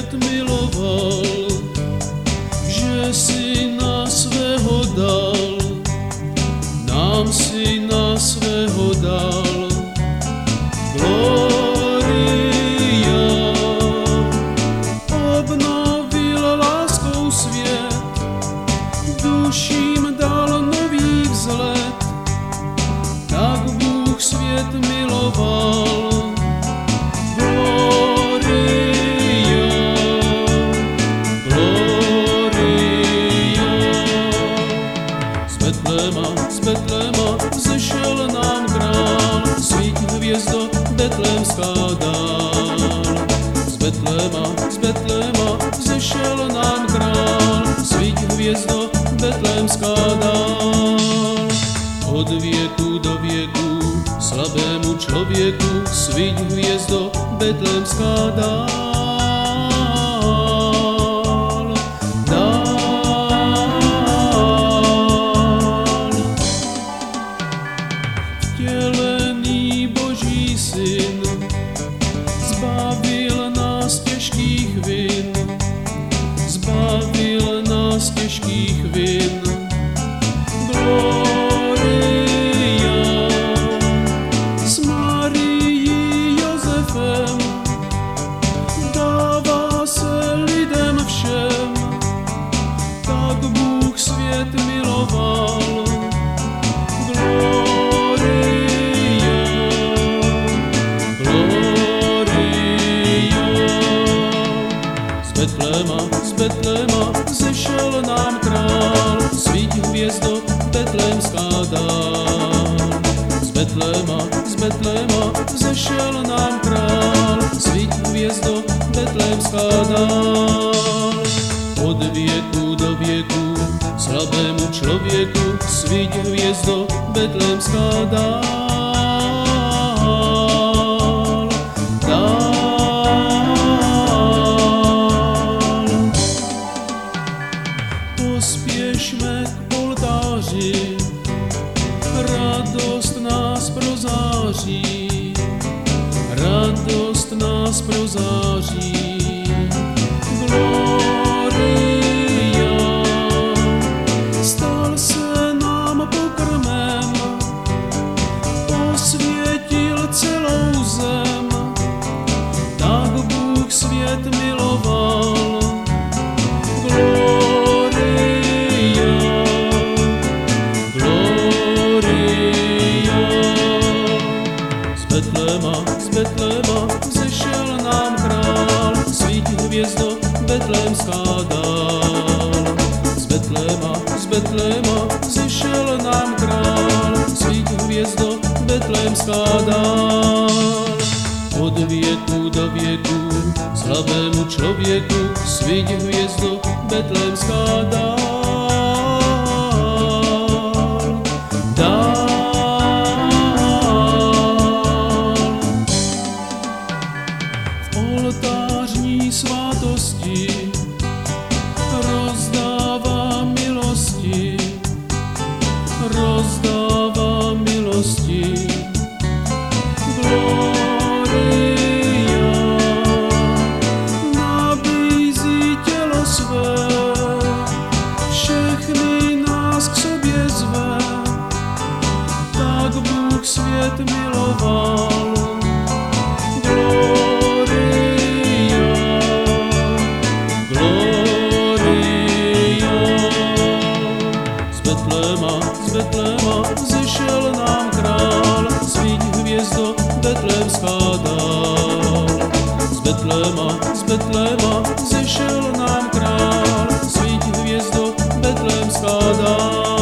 svět miloval, že si na svého dal, nám si na svého dal. Gloria, obnovil láskou svět, duším dal nový vzhled, tak Bůh svět miloval. Z Betléma vzešel nám král, svít hvězdo betlémská dál. Z Betléma vzešel nám král, svít hvězdo betlémská dál. Od věku do věku slabému člověku svít hvězdo betlémská dál. Vtělený Boží syn zbavil nás těžkých vin, zbavil nás těžkých vin. Gloria, s Marií Josefem dává se lidem všem, tak Bůh svět miloval. Z Betléma vzešel nám král, svít hvězdo betlémská dál. Z Betléma vzešel nám král, svít hvězdo betlémská dál. Od věku do věku slabému člověku svít hvězdo betlémská dál. Pospěšme k oltáři, radost nás prozáří, radost nás prozáří. Gloria, stal se nám pokrmem, osvětil celou zem, tak Bůh svět miloval. Z Betléma vzešel nám král, svít hvězdo betlémská dál. Z Betléma vzešel nám král, svít hvězdo betlémská dál. Od věku do věku slabému člověku svít hvězdo betlémská dál. Oltářní svátosti rozdává milosti, rozdává milosti. Gloria, nabízí tělo své, všechny nás k sobě zve, tak Bůh svět miloval. Z Betléma vzešel nám král, svít hvězdo betlémská dál. Z Betléma vzešel nám král, svít hvězdo betlémská dál.